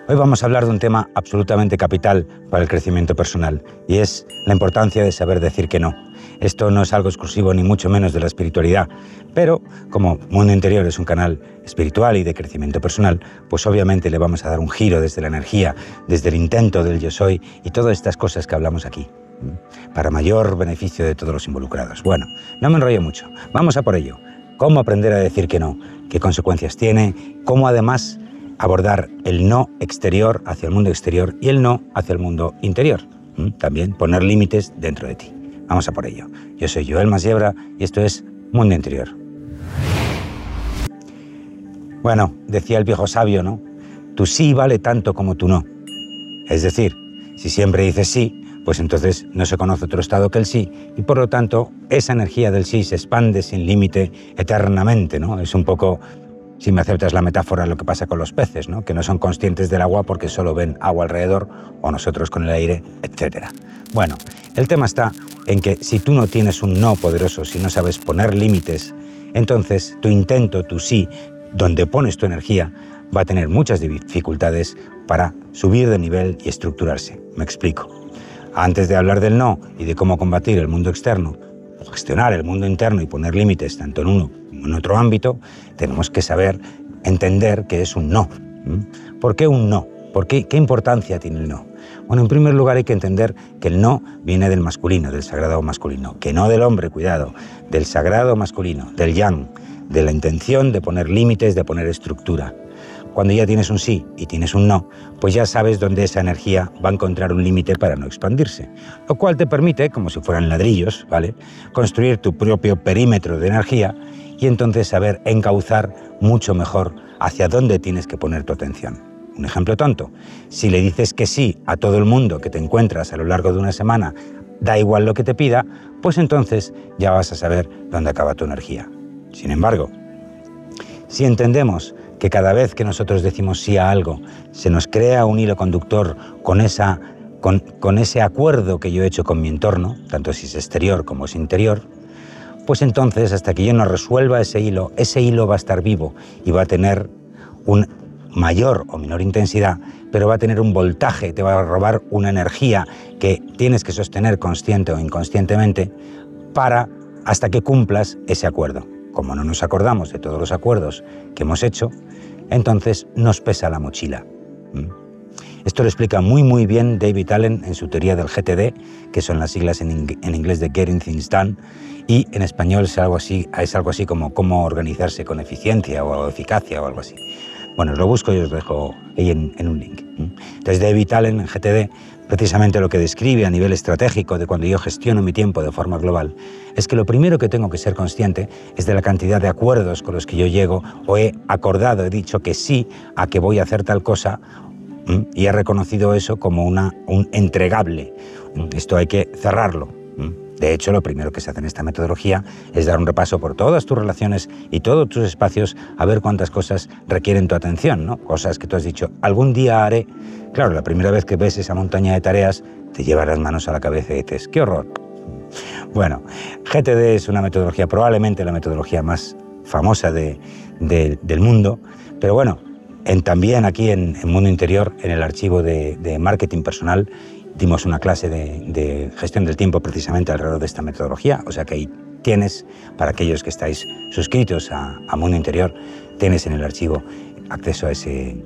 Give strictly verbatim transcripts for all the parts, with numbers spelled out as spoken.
Hoy vamos a hablar de un tema absolutamente capital para el crecimiento personal y es la importancia de saber decir que no. Esto no es algo exclusivo ni mucho menos de la espiritualidad, pero como Mundo Interior es un canal espiritual y de crecimiento personal, pues obviamente le vamos a dar un giro desde la energía, desde el intento del yo soy y todas estas cosas que hablamos aquí, para mayor beneficio de todos los involucrados. Bueno, no me enrollo mucho, vamos a por ello. ¿Cómo aprender a decir que no? ¿Qué consecuencias tiene? ¿Cómo además abordar el no exterior hacia el mundo exterior y el no hacia el mundo interior? ¿Mm? También poner límites dentro de ti. Vamos a por ello. Yo soy Joel Masiebra y esto es Mundo Interior. Bueno, decía el viejo sabio, ¿no? Tu sí vale tanto como tu no. Es decir, si siempre dices sí, pues entonces no se conoce otro estado que el sí y por lo tanto esa energía del sí se expande sin límite eternamente, ¿no? Es un poco, si me aceptas la metáfora, lo que pasa con los peces, ¿no? Que no son conscientes del agua porque solo ven agua alrededor o nosotros con el aire, etcétera. Bueno, el tema está en que si tú no tienes un no poderoso, si no sabes poner límites, entonces tu intento, tu sí, donde pones tu energía, va a tener muchas dificultades para subir de nivel y estructurarse. Me explico. Antes de hablar del no y de cómo combatir el mundo externo, o gestionar el mundo interno y poner límites tanto en uno como en otro ámbito, tenemos que saber entender qué es un no. ¿Por qué un no? ¿Por qué? ¿Qué importancia tiene el no? Bueno, en primer lugar hay que entender que el no viene del masculino, del sagrado masculino, que no del hombre, cuidado, del sagrado masculino, del yang, de la intención de poner límites, de poner estructura. Cuando ya tienes un sí y tienes un no, pues ya sabes dónde esa energía va a encontrar un límite para no expandirse, lo cual te permite, como si fueran ladrillos, ¿vale?, construir tu propio perímetro de energía y entonces saber encauzar mucho mejor hacia dónde tienes que poner tu atención. Un ejemplo tonto, si le dices que sí a todo el mundo que te encuentras a lo largo de una semana, da igual lo que te pida, pues entonces ya vas a saber dónde acaba tu energía. Sin embargo, si entendemos que cada vez que nosotros decimos sí a algo, se nos crea un hilo conductor con, esa, con, con ese acuerdo que yo he hecho con mi entorno, tanto si es exterior como es interior, pues entonces hasta que yo no resuelva ese hilo, ese hilo va a estar vivo y va a tener un mayor o menor intensidad, pero va a tener un voltaje, te va a robar una energía que tienes que sostener consciente o inconscientemente para hasta que cumplas ese acuerdo. Como no nos acordamos de todos los acuerdos que hemos hecho, entonces nos pesa la mochila. Esto lo explica muy muy bien David Allen en su teoría del G T D, que son las siglas en, ing en inglés de Getting Things Done, y en español es algo así, es algo así como cómo organizarse con eficiencia o eficacia o algo así. Bueno, os lo busco y os dejo ahí en, en un link. Entonces David Allen en G T D, precisamente lo que describe a nivel estratégico de cuando yo gestiono mi tiempo de forma global, es que lo primero que tengo que ser consciente es de la cantidad de acuerdos con los que yo llego o he acordado, he dicho que sí a que voy a hacer tal cosa y he reconocido eso como una, un entregable. Esto hay que cerrarlo. De hecho, lo primero que se hace en esta metodología es dar un repaso por todas tus relaciones y todos tus espacios a ver cuántas cosas requieren tu atención, ¿no? Cosas que tú has dicho, algún día haré. Claro, la primera vez que ves esa montaña de tareas, te llevas las manos a la cabeza y dices, ¡qué horror! Bueno, G T D es una metodología, probablemente la metodología más famosa de, de, del mundo, pero bueno, en, también aquí en, en Mundo Interior, en el archivo de, de marketing personal, dimos una clase de, de gestión del tiempo precisamente alrededor de esta metodología, o sea que ahí tienes, para aquellos que estáis suscritos a, a Mundo Interior, tienes en el archivo acceso a ese,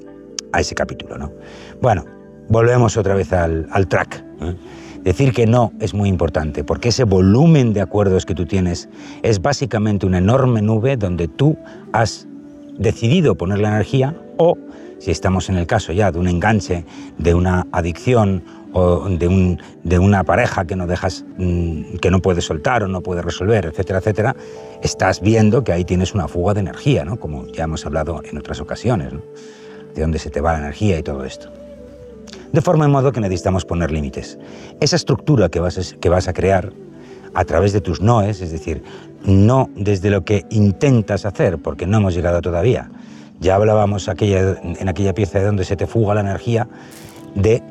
a ese capítulo, ¿no? Bueno, volvemos otra vez al, al track, ¿eh? Decir que no es muy importante, porque ese volumen de acuerdos que tú tienes es básicamente una enorme nube donde tú has decidido poner la energía o, si estamos en el caso ya de un enganche, de una adicción o de, un, de una pareja que no dejas, que no puedes soltar o no puedes resolver, etcétera, etcétera, estás viendo que ahí tienes una fuga de energía, ¿no? Como ya hemos hablado en otras ocasiones, ¿no? De dónde se te va la energía y todo esto. De forma y modo que necesitamos poner límites. Esa estructura que vas, a, que vas a crear a través de tus noes, es decir, no desde lo que intentas hacer, porque no hemos llegado todavía. Ya hablábamos aquella, en aquella pieza de donde se te fuga la energía, de,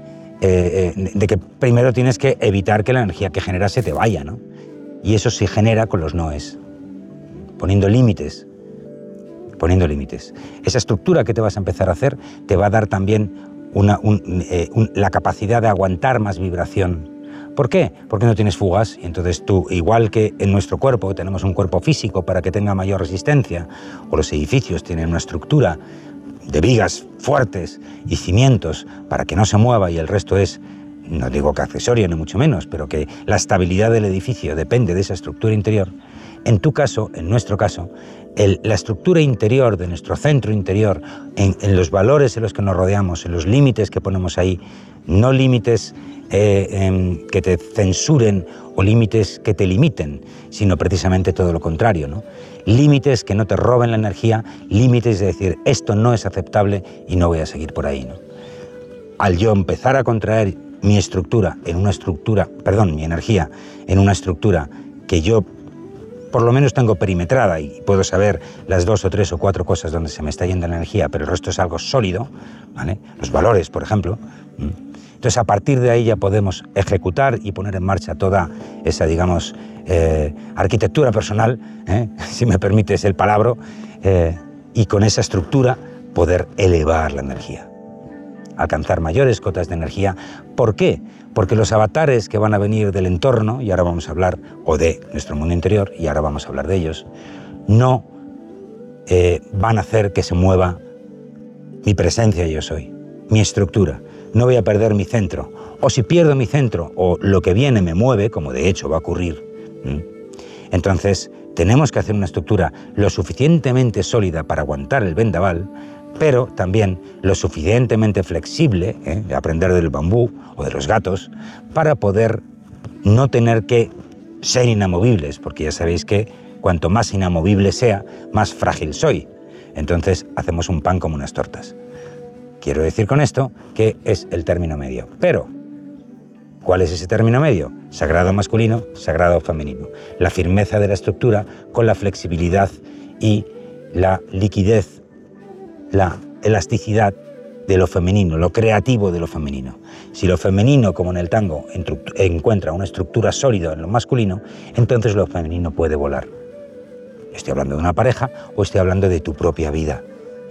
eh, de que primero tienes que evitar que la energía que generas se te vaya, ¿no? Y eso se genera con los noes, poniendo límites, poniendo límites. Esa estructura que te vas a empezar a hacer te va a dar también una, un, eh, un, la capacidad de aguantar más vibración. ¿Por qué? Porque no tienes fugas y entonces tú, igual que en nuestro cuerpo, tenemos un cuerpo físico para que tenga mayor resistencia, o los edificios tienen una estructura de vigas fuertes y cimientos para que no se mueva y el resto es, no digo que accesorio ni mucho menos, pero que la estabilidad del edificio depende de esa estructura interior. En tu caso, en nuestro caso, el, la estructura interior de nuestro centro interior, en, en los valores en los que nos rodeamos, en los límites que ponemos ahí, no límites eh, eh, que te censuren o límites que te limiten, sino precisamente todo lo contrario, ¿no? Límites que no te roben la energía, límites de decir, esto no es aceptable y no voy a seguir por ahí, ¿no? Al yo empezar a contraer mi estructura en una estructura, perdón, mi energía en una estructura que yo por lo menos tengo perimetrada y puedo saber las dos o tres o cuatro cosas donde se me está yendo la energía, pero el resto es algo sólido, ¿vale? Los valores, por ejemplo. Entonces, a partir de ahí ya podemos ejecutar y poner en marcha toda esa, digamos, eh, arquitectura personal, ¿eh? si me permites el palabra, eh, y con esa estructura poder elevar la energía, alcanzar mayores cotas de energía. ¿Por qué? Porque los avatares que van a venir del entorno, y ahora vamos a hablar, o de nuestro mundo interior, y ahora vamos a hablar de ellos, no eh, van a hacer que se mueva mi presencia yo soy, mi estructura. No voy a perder mi centro. O si pierdo mi centro, o lo que viene me mueve, como de hecho va a ocurrir, ¿sí? Entonces tenemos que hacer una estructura lo suficientemente sólida para aguantar el vendaval, pero también lo suficientemente flexible, ¿eh? de aprender del bambú o de los gatos, para poder no tener que ser inamovibles, porque ya sabéis que cuanto más inamovible sea, más frágil soy. Entonces hacemos un pan como unas tortas. Quiero decir con esto que es el término medio. Pero, ¿cuál es ese término medio? Sagrado masculino, sagrado femenino. La firmeza de la estructura con la flexibilidad y la liquidez, la elasticidad de lo femenino, lo creativo de lo femenino. Si lo femenino, como en el tango, encuentra una estructura sólida en lo masculino, entonces lo femenino puede volar. Estoy hablando de una pareja o estoy hablando de tu propia vida.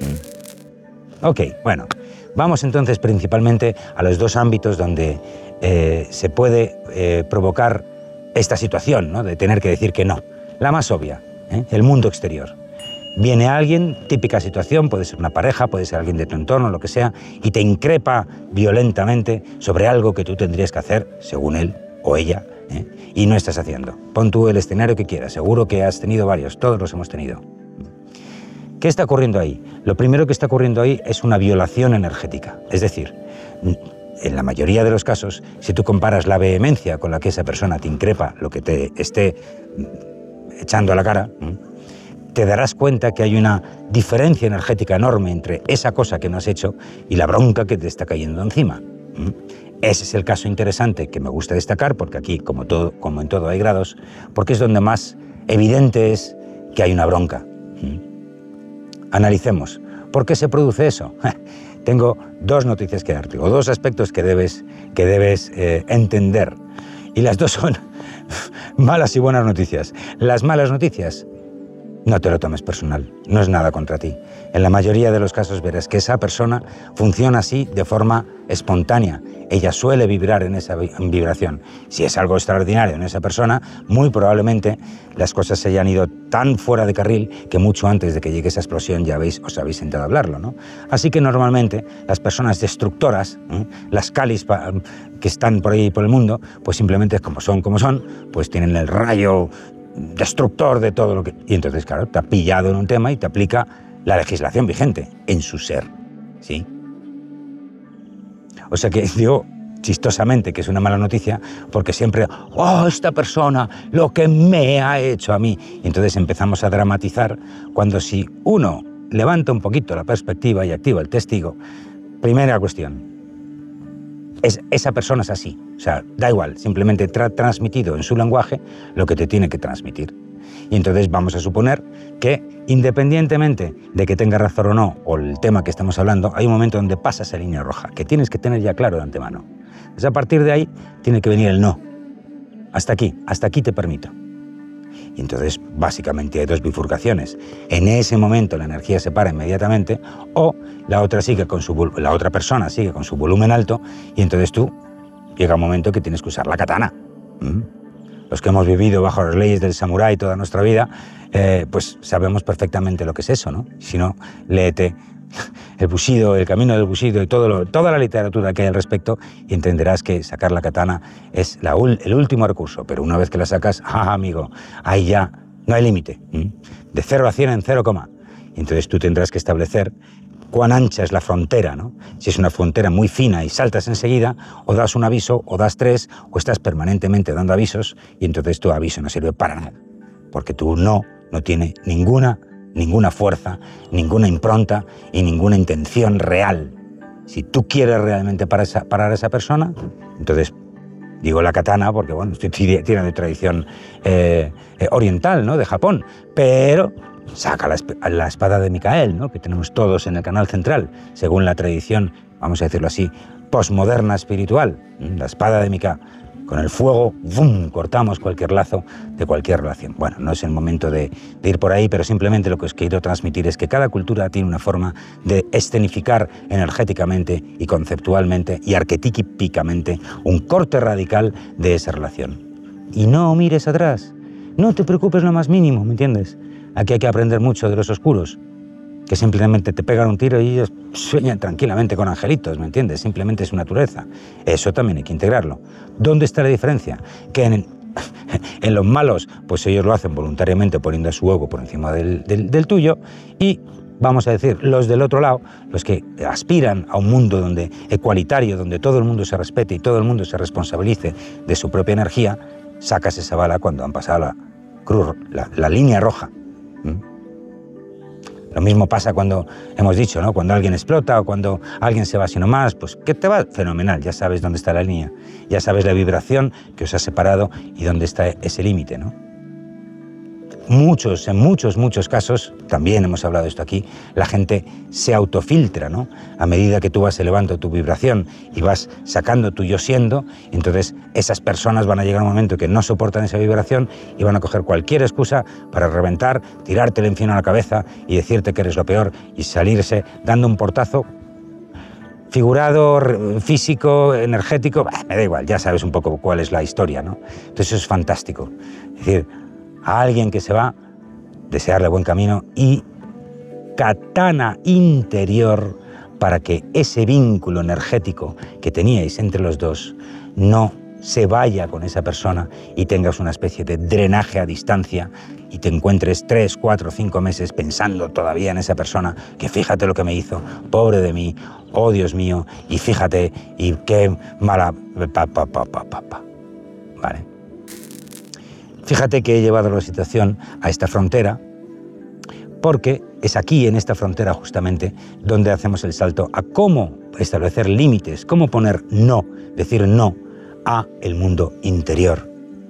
¿Mm? Ok, bueno, vamos entonces principalmente a los dos ámbitos donde eh, se puede eh, provocar esta situación, ¿no? De tener que decir que no. La más obvia, ¿eh? El mundo exterior. Viene alguien, típica situación, puede ser una pareja, puede ser alguien de tu entorno, lo que sea, y te increpa violentamente sobre algo que tú tendrías que hacer, según él o ella, ¿eh? y no estás haciendo. Pon tú el escenario que quieras, seguro que has tenido varios, todos los hemos tenido. ¿Qué está ocurriendo ahí? Lo primero que está ocurriendo ahí es una violación energética. Es decir, en la mayoría de los casos, si tú comparas la vehemencia con la que esa persona te increpa lo que te esté echando a la cara, te darás cuenta que hay una diferencia energética enorme entre esa cosa que no has hecho y la bronca que te está cayendo encima. Ese es el caso interesante que me gusta destacar, porque aquí, como, todo, como en todo, hay grados, porque es donde más evidente es que hay una bronca. Analicemos. ¿Por qué se produce eso? Tengo dos noticias que darte, o dos aspectos que debes, que debes eh, entender. Y las dos son malas y buenas noticias. Las malas noticias, no te lo tomes personal, no es nada contra ti. En la mayoría de los casos verás que esa persona funciona así de forma espontánea. Ella suele vibrar en esa vibración. Si es algo extraordinario en esa persona, muy probablemente las cosas se hayan ido tan fuera de carril que mucho antes de que llegue esa explosión ya habéis, os habéis sentado a hablarlo, ¿no? Así que normalmente las personas destructoras, ¿eh? las calis que están por ahí por el mundo, pues simplemente como son como son, pues tienen el rayo destructor de todo lo que... Y entonces, claro, te ha pillado en un tema y te aplica la legislación vigente en su ser, ¿sí? O sea que digo chistosamente que es una mala noticia porque siempre, oh, esta persona, lo que me ha hecho a mí. Y entonces empezamos a dramatizar cuando si uno levanta un poquito la perspectiva y activa el testigo, primera cuestión, es, esa persona es así. O sea, da igual, simplemente tra transmitido en su lenguaje lo que te tiene que transmitir. Y entonces vamos a suponer que, independientemente de que tenga razón o no, o el tema que estamos hablando, hay un momento donde pasa esa línea roja, que tienes que tener ya claro de antemano. Entonces, a partir de ahí, tiene que venir el no. Hasta aquí, hasta aquí te permito. Y entonces, básicamente, hay dos bifurcaciones. En ese momento la energía se para inmediatamente, o la otra, sigue con su, la otra persona sigue con su volumen alto, y entonces tú, llega un momento que tienes que usar la katana. ¿Mm? Los que hemos vivido bajo las leyes del samurái toda nuestra vida, eh, pues sabemos perfectamente lo que es eso, ¿no? Si no, léete el Bushido, el camino del Bushido y todo lo, toda la literatura que hay al respecto, y entenderás que sacar la katana es la, el último recurso. Pero una vez que la sacas, ¡ah, amigo! Ahí ya no hay límite. ¿Mm? De cero a cien en cero coma. Y entonces tú tendrás que establecer cuán ancha es la frontera, ¿no? Si es una frontera muy fina y saltas enseguida, o das un aviso, o das tres, o estás permanentemente dando avisos, y entonces tu aviso no sirve para nada. Porque tu no no tiene ninguna ninguna fuerza, ninguna impronta y ninguna intención real. Si tú quieres realmente parar a esa, parar a esa persona, entonces, digo la katana porque, bueno, estoy tirando de tradición eh, eh, oriental, ¿no?, de Japón, pero saca la, la espada de Micael, ¿no?, que tenemos todos en el canal central, según la tradición, vamos a decirlo así, posmoderna espiritual, la espada de Micael. Con el fuego, ¡bum!, cortamos cualquier lazo de cualquier relación. Bueno, no es el momento de, de ir por ahí, pero simplemente lo que os quiero transmitir es que cada cultura tiene una forma de escenificar energéticamente y conceptualmente y arquetípicamente un corte radical de esa relación. Y no mires atrás, no te preocupes lo más mínimo, ¿me entiendes? Aquí hay que aprender mucho de los oscuros, que simplemente te pegan un tiro y ellos sueñan tranquilamente con angelitos, ¿me entiendes? Simplemente es su naturaleza. Eso también hay que integrarlo. ¿Dónde está la diferencia? Que en, en los malos, pues ellos lo hacen voluntariamente poniendo su ego por encima del, del, del tuyo, y vamos a decir, los del otro lado, los que aspiran a un mundo donde ecualitario, donde todo el mundo se respete y todo el mundo se responsabilice de su propia energía, sacas esa bala cuando han pasado la cruz, la, la línea roja. ¿Mm? Lo mismo pasa cuando, hemos dicho, ¿no?, cuando alguien explota o cuando alguien se va así nomás, pues ¿qué te va? Fenomenal, ya sabes dónde está la línea, ya sabes la vibración que os ha separado y dónde está ese límite, ¿no? Muchos, en muchos, muchos casos, también hemos hablado de esto aquí, la gente se autofiltra, ¿no? A medida que tú vas elevando tu vibración y vas sacando tu yo siendo, entonces esas personas van a llegar a un momento que no soportan esa vibración y van a coger cualquier excusa para reventar, tirarte el encino a la cabeza y decirte que eres lo peor y salirse dando un portazo figurado, físico, energético, bah, me da igual, ya sabes un poco cuál es la historia, ¿no? Entonces eso es fantástico. Es decir, a alguien que se va, desearle buen camino y katana interior para que ese vínculo energético que teníais entre los dos no se vaya con esa persona y tengas una especie de drenaje a distancia y te encuentres tres, cuatro, cinco meses pensando todavía en esa persona, que fíjate lo que me hizo, pobre de mí, oh Dios mío, y fíjate, y qué mala... Pa, pa, pa, pa, pa, pa. Vale. Fíjate que he llevado la situación a esta frontera porque es aquí, en esta frontera justamente, donde hacemos el salto a cómo establecer límites, cómo poner no, decir no a el mundo interior.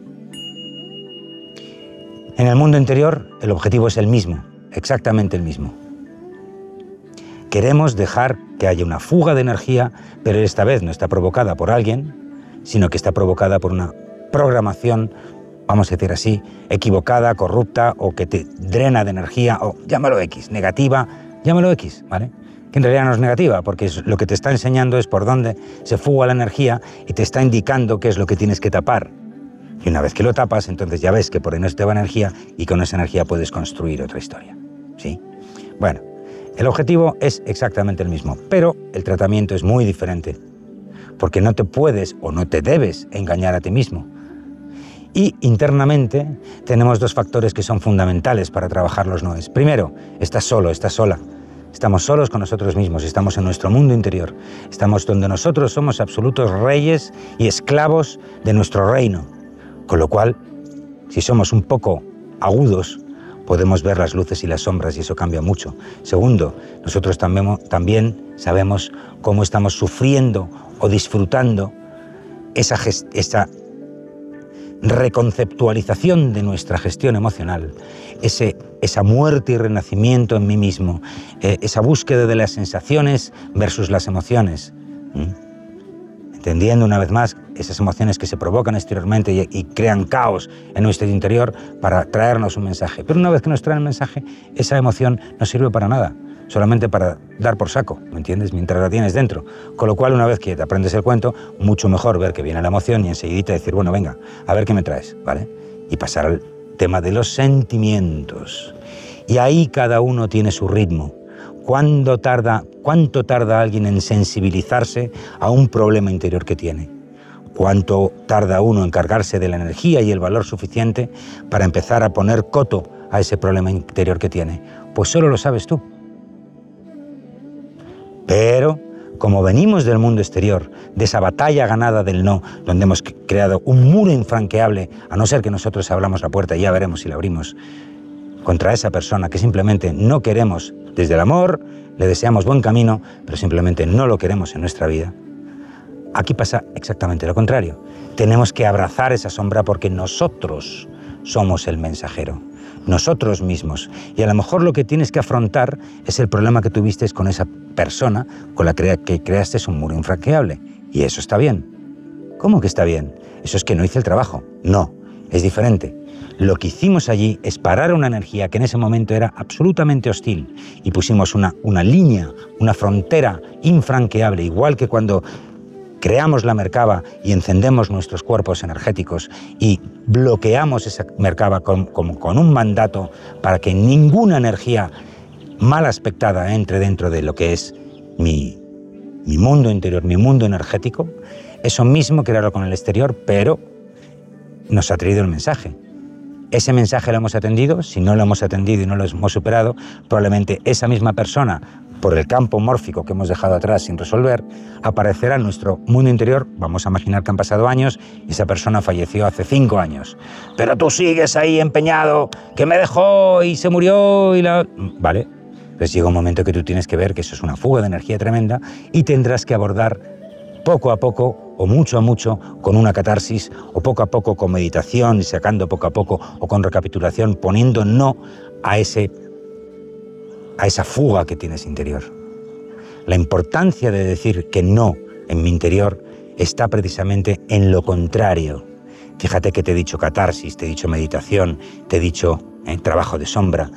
En el mundo interior el objetivo es el mismo, exactamente el mismo. Queremos dejar que haya una fuga de energía, pero esta vez no está provocada por alguien, sino que está provocada por una programación, vamos a decir así, equivocada, corrupta, o que te drena de energía, o llámalo X, negativa, llámalo X, ¿vale? Que en realidad no es negativa, porque es, lo que te está enseñando es por dónde se fuga la energía y te está indicando qué es lo que tienes que tapar. Y una vez que lo tapas, entonces ya ves que por ahí no se te va energía y con esa energía puedes construir otra historia, ¿sí? Bueno, el objetivo es exactamente el mismo, pero el tratamiento es muy diferente, porque no te puedes o no te debes engañar a ti mismo. Y internamente tenemos dos factores que son fundamentales para trabajar los noes. Primero, estás solo, estás sola. Estamos solos con nosotros mismos, estamos en nuestro mundo interior. Estamos donde nosotros somos absolutos reyes y esclavos de nuestro reino. Con lo cual, si somos un poco agudos, podemos ver las luces y las sombras y eso cambia mucho. Segundo, nosotros también, también sabemos cómo estamos sufriendo o disfrutando esa, esa reconceptualización de nuestra gestión emocional, ese, esa muerte y renacimiento en mí mismo, eh, esa búsqueda de las sensaciones versus las emociones. ¿Mm? entendiendo una vez más esas emociones que se provocan exteriormente y, y crean caos en nuestro interior para traernos un mensaje. Pero una vez que nos traen el mensaje, esa emoción no sirve para nada, solamente para dar por saco, ¿me entiendes?, mientras la tienes dentro. Con lo cual, una vez que te aprendes el cuento, mucho mejor ver que viene la emoción y enseguidita decir, bueno, venga, a ver qué me traes, ¿vale? Y pasar al tema de los sentimientos. Y ahí cada uno tiene su ritmo. ¿Cuándo tarda, ¿Cuánto tarda alguien en sensibilizarse a un problema interior que tiene? ¿Cuánto tarda uno en cargarse de la energía y el valor suficiente para empezar a poner coto a ese problema interior que tiene? Pues solo lo sabes tú. Pero, como venimos del mundo exterior, de esa batalla ganada del no, donde hemos creado un muro infranqueable, a no ser que nosotros abramos la puerta y ya veremos si la abrimos, contra esa persona que simplemente no queremos desde el amor, le deseamos buen camino, pero simplemente no lo queremos en nuestra vida. Aquí pasa exactamente lo contrario. Tenemos que abrazar esa sombra porque nosotros somos el mensajero, nosotros mismos. Y a lo mejor lo que tienes que afrontar es el problema que tuviste con esa persona con la que creaste un muro infranqueable. Y eso está bien. ¿Cómo que está bien? Eso es que no hice el trabajo. No, es diferente. Lo que hicimos allí es parar una energía que en ese momento era absolutamente hostil y pusimos una, una línea, una frontera infranqueable, igual que cuando creamos la Merkaba y encendemos nuestros cuerpos energéticos y bloqueamos esa Merkaba con, con, con un mandato para que ninguna energía mal aspectada entre dentro de lo que es mi, mi mundo interior, mi mundo energético. Eso mismo crearlo con el exterior, pero nos ha traído el mensaje. Ese mensaje lo hemos atendido. Si no lo hemos atendido y no lo hemos superado, probablemente esa misma persona, por el campo mórfico que hemos dejado atrás sin resolver, aparecerá en nuestro mundo interior. Vamos a imaginar que han pasado años y esa persona falleció hace cinco años. Pero tú sigues ahí empeñado, que me dejó y se murió y la... Vale, pues llega un momento que tú tienes que ver que eso es una fuga de energía tremenda y tendrás que abordar poco a poco, o mucho a mucho, con una catarsis, o poco a poco con meditación y sacando poco a poco, o con recapitulación, poniendo no a, ese, a esa fuga que tienes interior. La importancia de decir que no en mi interior está precisamente en lo contrario. Fíjate que te he dicho catarsis, te he dicho meditación, te he dicho eh, trabajo de sombra,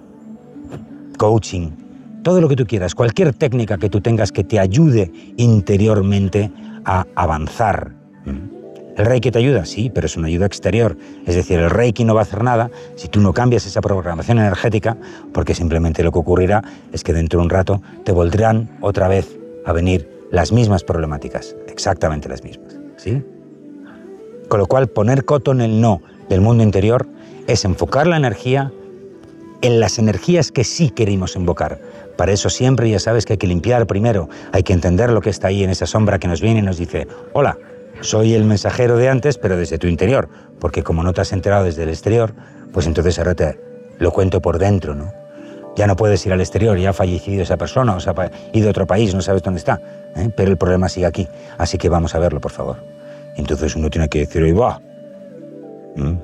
coaching, todo lo que tú quieras, cualquier técnica que tú tengas que te ayude interiormente a avanzar. ¿El Reiki te ayuda? Sí, pero es una ayuda exterior. Es decir, el Reiki no va a hacer nada si tú no cambias esa programación energética, porque simplemente lo que ocurrirá es que dentro de un rato te volverán otra vez a venir las mismas problemáticas, exactamente las mismas, ¿sí? Con lo cual, poner coto en el no del mundo interior es enfocar la energía en las energías que sí queremos invocar. Para eso siempre ya sabes que hay que limpiar primero, hay que entender lo que está ahí en esa sombra que nos viene y nos dice, hola, soy el mensajero de antes, pero desde tu interior, porque como no te has enterado desde el exterior, pues entonces ahora te lo cuento por dentro, ¿no? Ya no puedes ir al exterior, ya ha fallecido esa persona, o se ha ido a otro país, no sabes dónde está, ¿eh? Pero el problema sigue aquí, así que vamos a verlo, por favor. Entonces uno tiene que decir, oye, va. ¿Mm?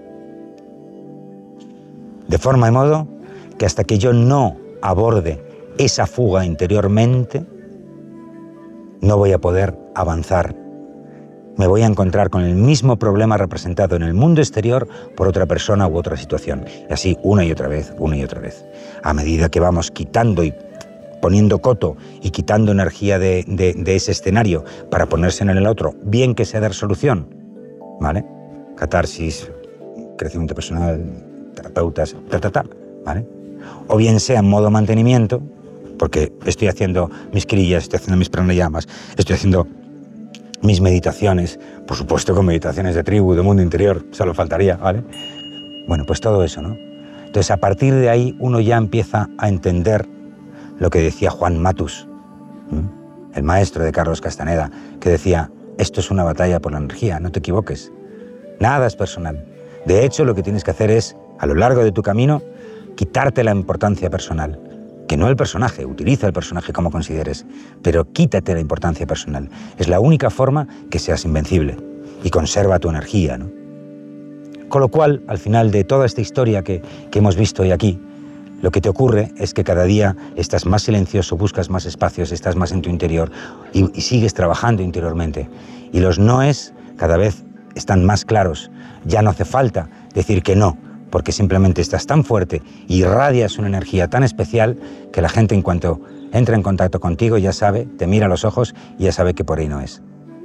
De forma y modo que hasta que yo no aborde esa fuga interiormente, no voy a poder avanzar. Me voy a encontrar con el mismo problema representado en el mundo exterior por otra persona u otra situación. Y así una y otra vez, una y otra vez. A medida que vamos quitando y poniendo coto y quitando energía de, de, de ese escenario para ponerse en el otro, bien que sea dar solución, ¿vale? Catarsis, crecimiento personal, terapeutas, ta, ta, ta, ¿vale? O bien sea en modo mantenimiento, porque estoy haciendo mis crillas, estoy haciendo mis pranayamas, estoy haciendo mis meditaciones, por supuesto con meditaciones de tribu, de mundo interior, solo faltaría, ¿vale? Bueno, pues todo eso, ¿no? Entonces, a partir de ahí, uno ya empieza a entender lo que decía Juan Matus, ¿m? el maestro de Carlos Castaneda, que decía, esto es una batalla por la energía, no te equivoques. Nada es personal. De hecho, lo que tienes que hacer es, a lo largo de tu camino, quitarte la importancia personal. Que no el personaje, utiliza el personaje como consideres, pero quítate la importancia personal. Es la única forma que seas invencible y conserva tu energía, ¿no? Con lo cual, al final de toda esta historia que, que hemos visto hoy aquí, Lo que te ocurre es que cada día estás más silencioso, buscas más espacios, estás más en tu interior y, y sigues trabajando interiormente. Y los noes cada vez están más claros. Ya no hace falta decir que no, porque simplemente estás tan fuerte y irradias una energía tan especial que la gente, en cuanto entra en contacto contigo, ya sabe, te mira a los ojos y ya sabe que por ahí no es.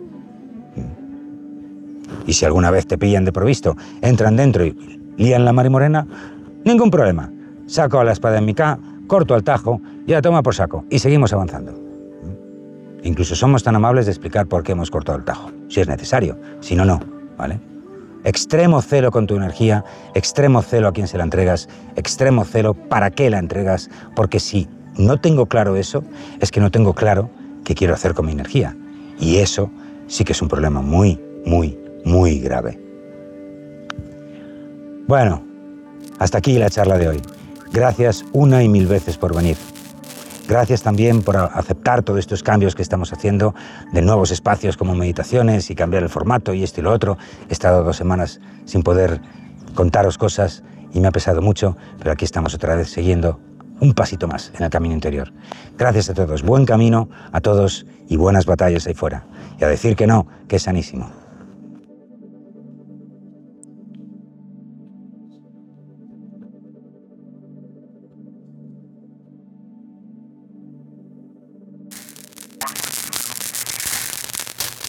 Y si alguna vez te pillan de provisto, entran dentro y lían la mar y morena, ningún problema. Saco a la espada en mi ca, corto al tajo, ya toma por saco y seguimos avanzando. Incluso somos tan amables de explicar por qué hemos cortado el tajo, si es necesario, si no, no, ¿vale? Extremo celo con tu energía, extremo celo a quien se la entregas, extremo celo para qué la entregas, porque si no tengo claro eso, es que no tengo claro qué quiero hacer con mi energía. Y eso sí que es un problema muy, muy, muy grave. Bueno, hasta aquí la charla de hoy. Gracias una y mil veces por venir. Gracias también por aceptar todos estos cambios que estamos haciendo de nuevos espacios como meditaciones y cambiar el formato y esto y lo otro. He estado dos semanas sin poder contaros cosas y me ha pesado mucho, pero aquí estamos otra vez siguiendo un pasito más en el camino interior. Gracias a todos. Buen camino a todos y buenas batallas ahí fuera. Y a decir que no, que es sanísimo.